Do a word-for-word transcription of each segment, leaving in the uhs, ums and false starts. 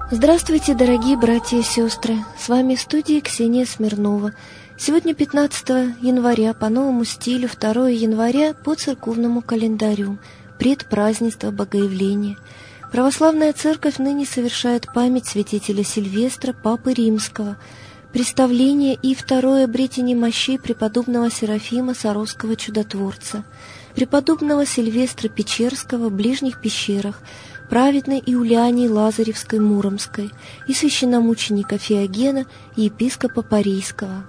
Здравствуйте, дорогие братья и сестры! С вами в студии Ксения Смирнова. Сегодня пятнадцатого января по новому стилю, второго января по церковному календарю, предпразднество Богоявления. Православная Церковь ныне совершает память святителя Сильвестра, Папы Римского, представление и второе обретение мощей преподобного Серафима Саровского чудотворца, преподобного Сильвестра Печерского в ближних пещерах, праведной Иулиании Лазаревской Муромской и священномученика Феогена и епископа Парийского.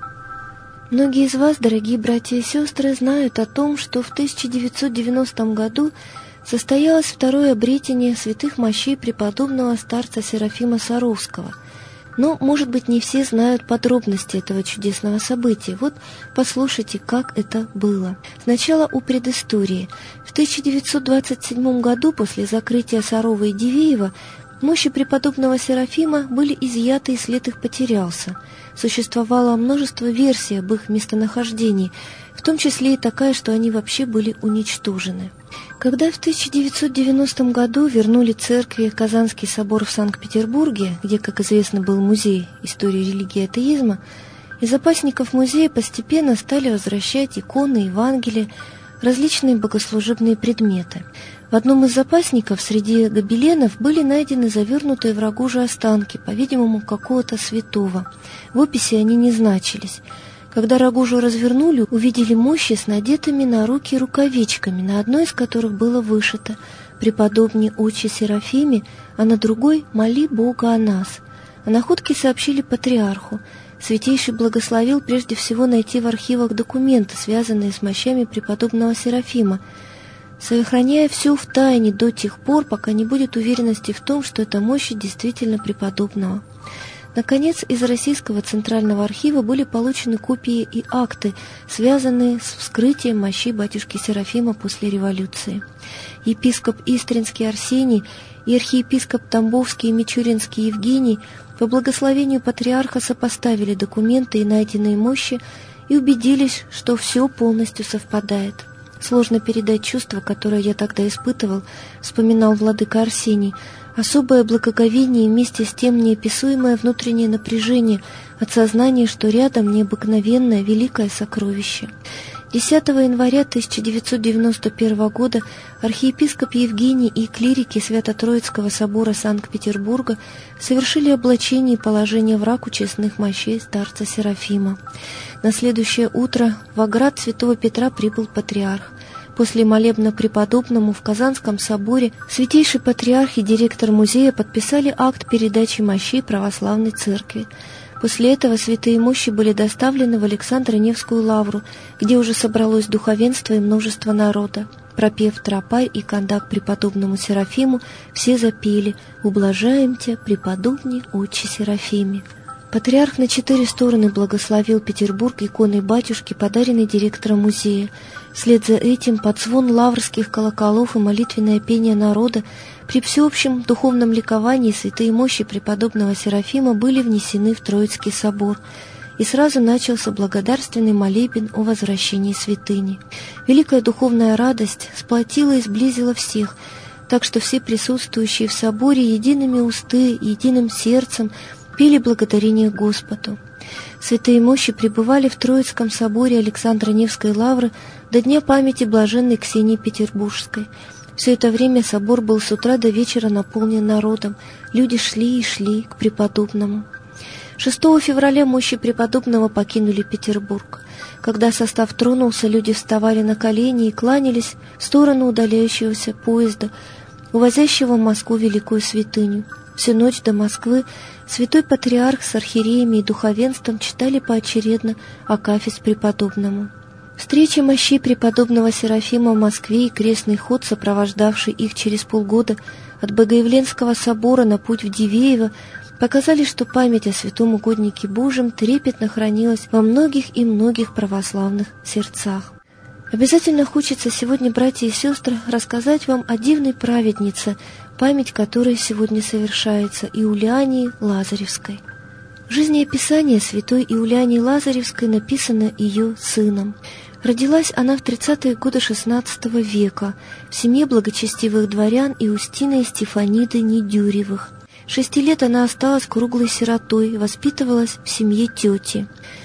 Многие из вас, дорогие братья и сестры, знают о том, что в тысяча девятьсот девяностом году состоялось второе обретение святых мощей преподобного старца Серафима Саровского. Но, может быть, не все знают подробности этого чудесного события. Вот послушайте, как это было. Сначала о предыстории. В тысяча девятьсот двадцать седьмом году, после закрытия Сарова и Дивеева, мощи преподобного Серафима были изъяты, и след их потерялся. Существовало множество версий об их местонахождении, в том числе и такая, что они вообще были уничтожены. Когда в тысяча девятьсот девяностом году вернули церкви Казанский собор в Санкт-Петербурге, где, как известно, был музей истории религии и атеизма, из запасников музея постепенно стали возвращать иконы, Евангелия, различные богослужебные предметы. В одном из запасников среди гобеленов были найдены завернутые в рогожу останки, по-видимому, какого-то святого. В описи они не значились. Когда рогожу развернули, увидели мощи с надетыми на руки рукавичками, на одной из которых было вышито «Преподобни Отче Серафиме», а на другой «Моли Бога о нас». О находке сообщили патриарху. Святейший благословил прежде всего найти в архивах документы, связанные с мощами преподобного Серафима, сохраняя все в тайне до тех пор, пока не будет уверенности в том, что это мощи действительно преподобного. Наконец, из Российского Центрального архива были получены копии и акты, связанные с вскрытием мощей батюшки Серафима после революции. Епископ Истринский Арсений и архиепископ Тамбовский и Мичуринский Евгений по благословению патриарха сопоставили документы и найденные мощи и убедились, что все полностью совпадает. Сложно передать чувство, которое я тогда испытывал, вспоминал владыка Арсений, особое благоговение и вместе с тем неописуемое внутреннее напряжение от сознания, что рядом необыкновенное великое сокровище. десятого января тысяча девятьсот девяносто первого года архиепископ Евгений и клирики Свято-Троицкого собора Санкт-Петербурга совершили облачение и положение в раку честных мощей старца Серафима. На следующее утро в оград Святого Петра прибыл патриарх. После молебна преподобному в Казанском соборе святейший патриарх и директор музея подписали акт передачи мощей православной церкви. После этого святые мощи были доставлены в Александро-Невскую лавру, где уже собралось духовенство и множество народа. Пропев тропарь и кондак преподобному Серафиму, все запели «Ублажаем тебя, преподобный Отче Серафиме». Патриарх на четыре стороны благословил Петербург иконой батюшки, подаренной директором музея. Вслед за этим под звон лаврских колоколов и молитвенное пение народа при всеобщем духовном ликовании святые мощи преподобного Серафима были внесены в Троицкий собор, и сразу начался благодарственный молебен о возвращении святыни. Великая духовная радость сплотила и сблизила всех, так что все присутствующие в соборе едиными усты, единым сердцем пели благодарение Господу. Святые мощи пребывали в Троицком соборе Александро-Невской лавры до дня памяти блаженной Ксении Петербургской. Все это время собор был с утра до вечера наполнен народом. Люди шли и шли к преподобному. шестого февраля мощи преподобного покинули Петербург. Когда состав тронулся, люди вставали на колени и кланялись в сторону удаляющегося поезда, увозящего в Москву великую святыню. Всю ночь до Москвы святой патриарх с архиереями и духовенством читали поочередно акафист преподобному. Встреча мощей преподобного Серафима в Москве и крестный ход, сопровождавший их через полгода от Богоявленского собора на путь в Дивеево, показали, что память о святом угоднике Божьем трепетно хранилась во многих и многих православных сердцах. Обязательно хочется сегодня, братья и сестры, рассказать вам о дивной праведнице, память которой сегодня совершается, Иулиании Лазаревской. Жизнеописание святой Иулиании Лазаревской написано ее сыном. Родилась она в тридцатые годы шестнадцатого века в семье благочестивых дворян Иустина и Стефаниды Недюревых. Шести лет она осталась круглой сиротой, воспитывалась в семье тети.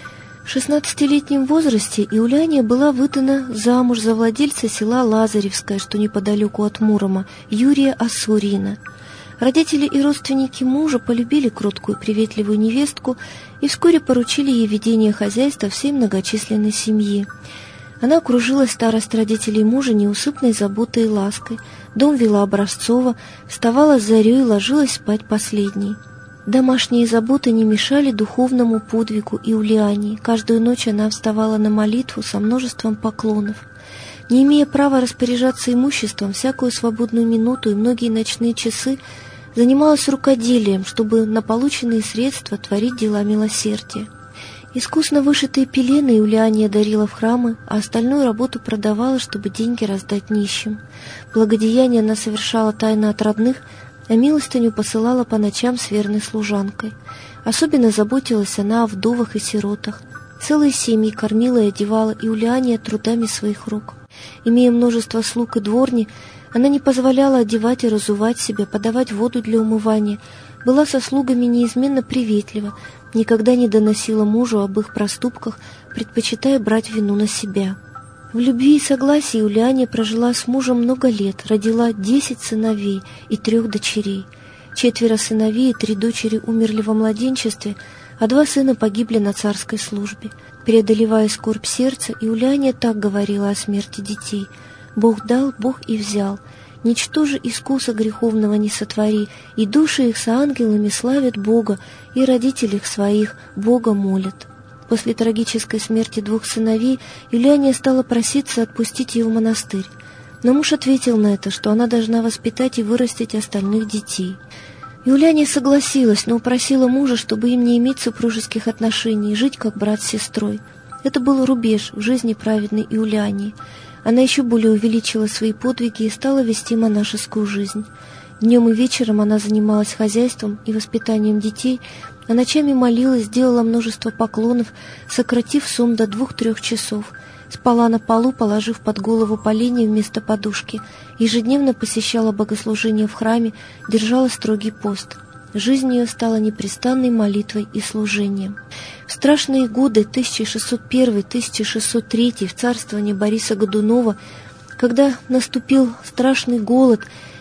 В шестнадцатилетнем возрасте Иуляния была выдана замуж за владельца села Лазаревское, что неподалеку от Мурома, Юрия Осурьина. Родители и родственники мужа полюбили кроткую приветливую невестку и вскоре поручили ей ведение хозяйства всей многочисленной семьи. Она окружила старость родителей мужа неусыпной заботой и лаской, дом вела образцово, вставала с зарей и ложилась спать последней. Домашние заботы не мешали духовному подвигу Иулиании. Каждую ночь она вставала на молитву со множеством поклонов. Не имея права распоряжаться имуществом, всякую свободную минуту и многие ночные часы занималась рукоделием, чтобы на полученные средства творить дела милосердия. Искусно вышитые пелены Иулиания дарила в храмы, а остальную работу продавала, чтобы деньги раздать нищим. Благодеяние она совершала тайно от родных, а милостыню посылала по ночам с верной служанкой. Особенно заботилась она о вдовах и сиротах. Целые семьи кормила и одевала Иулиания трудами своих рук. Имея множество слуг и дворни, она не позволяла одевать и разувать себя, подавать воду для умывания, была со слугами неизменно приветлива, никогда не доносила мужу об их проступках, предпочитая брать вину на себя. В любви и согласии Иулиания прожила с мужем много лет, родила десять сыновей и трех дочерей. Четверо сыновей и три дочери умерли во младенчестве, а два сына погибли на царской службе. Преодолевая скорбь сердца, Иулиания так говорила о смерти детей: «Бог дал, Бог и взял. Ничто же искуса греховного не сотвори, и души их с ангелами славят Бога, и родителей их своих Бога молят». После трагической смерти двух сыновей Иулиания стала проситься отпустить ее в монастырь. Но муж ответил на это, что она должна воспитать и вырастить остальных детей. Иулиания согласилась, но упросила мужа, чтобы им не иметь супружеских отношений и жить как брат с сестрой. Это был рубеж в жизни праведной Иулиании. Она еще более увеличила свои подвиги и стала вести монашескую жизнь. Днем и вечером она занималась хозяйством и воспитанием детей, а ночами молилась, делала множество поклонов, сократив сон до двух-трех часов. Спала на полу, положив под голову поленья вместо подушки, ежедневно посещала богослужения в храме, держала строгий пост. Жизнь ее стала непрестанной молитвой и служением. В страшные годы тысяча шестьсот первый — тысяча шестьсот третий в царствовании Бориса Годунова, когда наступил страшный голод,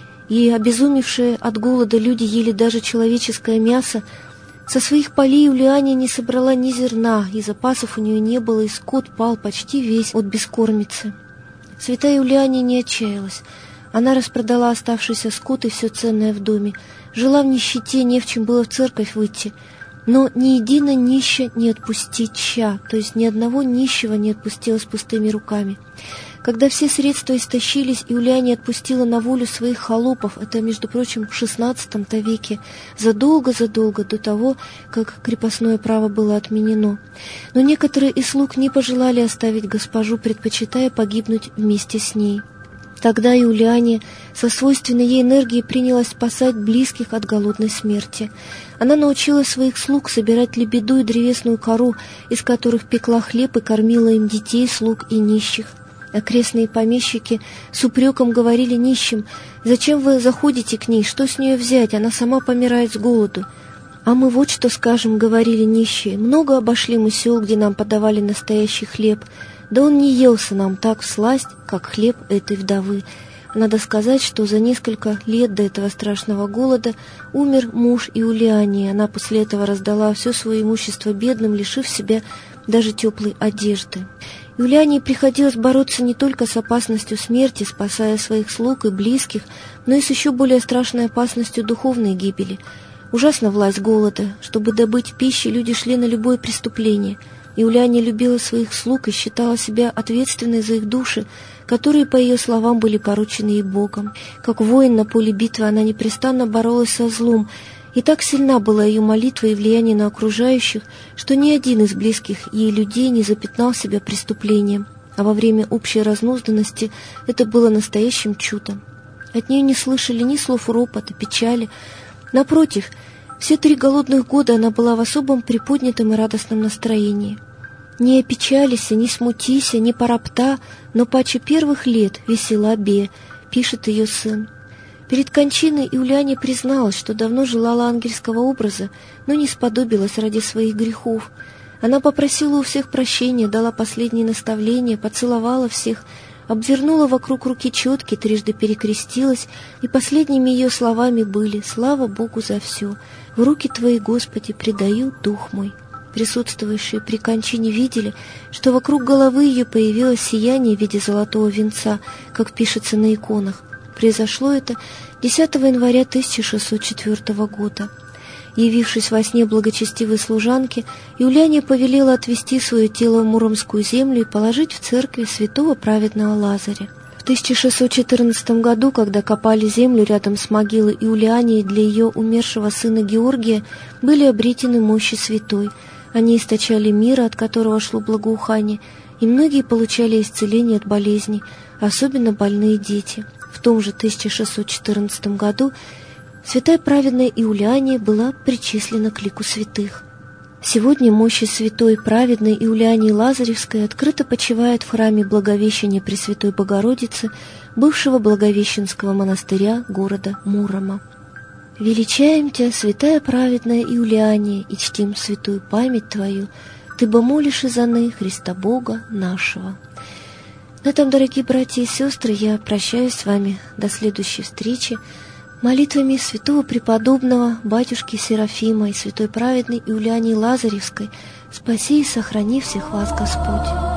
и обезумевшие от голода люди ели даже человеческое мясо, со своих полей Иулиания не собрала ни зерна, и запасов у нее не было, и скот пал почти весь от бескормицы. Святая Иулиания не отчаялась. Она распродала оставшийся скот и все ценное в доме, жила в нищете, не в чем было в церковь выйти. Но ни едино нища не отпустича, то есть ни одного нищего не отпустила с пустыми руками. Когда все средства истощились, Иулиания отпустила на волю своих холопов, это, между прочим, в шестнадцатом-то веке, задолго-задолго до того, как крепостное право было отменено. Но некоторые из слуг не пожелали оставить госпожу, предпочитая погибнуть вместе с ней. Тогда Иулиания со свойственной ей энергией принялась спасать близких от голодной смерти. Она научила своих слуг собирать лебеду и древесную кору, из которых пекла хлеб и кормила им детей, слуг и нищих. Окрестные помещики с упреком говорили нищим: «Зачем вы заходите к ней? Что с нее взять? Она сама помирает с голоду». «А мы вот что скажем», — говорили нищие: «много обошли мы сел, где нам подавали настоящий хлеб. Да он не елся нам так всласть, как хлеб этой вдовы». Надо сказать, что за несколько лет до этого страшного голода умер муж Иулиании. Она после этого раздала все свое имущество бедным, лишив себя даже теплой одежды. Иулиании приходилось бороться не только с опасностью смерти, спасая своих слуг и близких, но и с еще более страшной опасностью духовной гибели. Ужасна власть голода. Чтобы добыть пищи, люди шли на любое преступление. Иулиания любила своих слуг и считала себя ответственной за их души, которые, по ее словам, были поручены ей Богом. Как воин на поле битвы она непрестанно боролась со злом, и так сильна была ее молитва и влияние на окружающих, что ни один из близких ей людей не запятнал себя преступлением, а во время общей разнузданности это было настоящим чудом. От нее не слышали ни слов ропота, печали. Напротив, все три голодных года она была в особом приподнятом и радостном настроении. «Не опечалися, не смутися, не поропта, но паче первых лет весела бе», — пишет ее сын. Перед кончиной Иуляния призналась, что давно желала ангельского образа, но не сподобилась ради своих грехов. Она попросила у всех прощения, дала последние наставления, поцеловала всех, обвернула вокруг руки четки, трижды перекрестилась, и последними ее словами были: «Слава Богу за все! В руки Твои, Господи, предаю дух мой». Присутствующие при кончине видели, что вокруг головы ее появилось сияние в виде золотого венца, как пишется на иконах. Произошло это десятого января тысяча шестьсот четвёртого года. Явившись во сне благочестивой служанке, Иуляния повелела отвести свое тело в Муромскую землю и положить в церкви святого праведного Лазаря. В тысяча шестьсот четырнадцатом году, когда копали землю рядом с могилой Иулиании для ее умершего сына Георгия, были обретены мощи святой. Они источали мира, от которого шло благоухание, и многие получали исцеление от болезней, особенно больные дети. В том же тысяча шестьсот четырнадцатом году святая праведная Иуляния была причислена к лику святых. Сегодня мощи святой праведной Иулиании Лазаревской открыто почивает в храме Благовещения Пресвятой Богородицы, бывшего Благовещенского монастыря города Мурома. Величаем Тебя, святая праведная Иулиания, и чтим святую память Твою, Ты бо молишь из Аны Христа Бога нашего. На этом, дорогие братья и сестры, я прощаюсь с вами до следующей встречи. Молитвами святого преподобного батюшки Серафима и святой праведной Иулиании Лазаревской спаси и сохрани всех вас Господь.